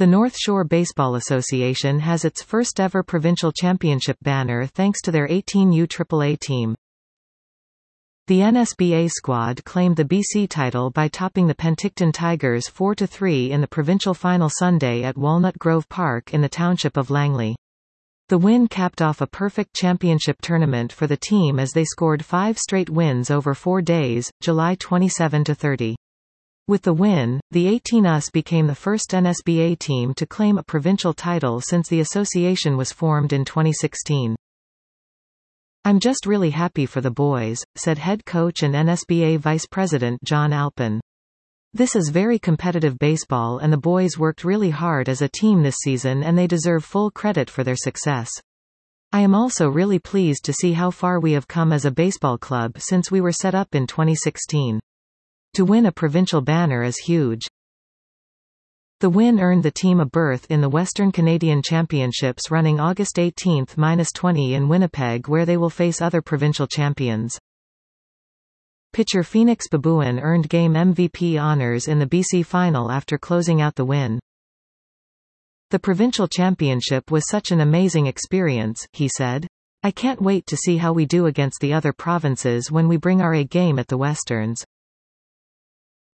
The North Shore Baseball Association has its first ever provincial championship banner thanks to their 18U AAA team. The NSBA squad claimed the BC title by topping the Penticton Tigers 4-3 in the provincial final Sunday at Walnut Grove Park in the township of Langley. The win capped off a perfect championship tournament for the team as they scored 5 straight wins over 4 days, July 27-30. With the win, the 18Us became the first NSBA team to claim a provincial title since the association was formed in 2016. "I'm just really happy for the boys," said head coach and NSBA Vice President John Alpin. "This is very competitive baseball and the boys worked really hard as a team this season and they deserve full credit for their success. I am also really pleased to see how far we have come as a baseball club since we were set up in 2016. To win a provincial banner is huge." The win earned the team a berth in the Western Canadian Championships running August 18-20 in Winnipeg, where they will face other provincial champions. Pitcher Phoenix Babuin earned game MVP honors in the BC final after closing out the win. "The provincial championship was such an amazing experience," he said. "I can't wait to see how we do against the other provinces when we bring our A game at the Westerns.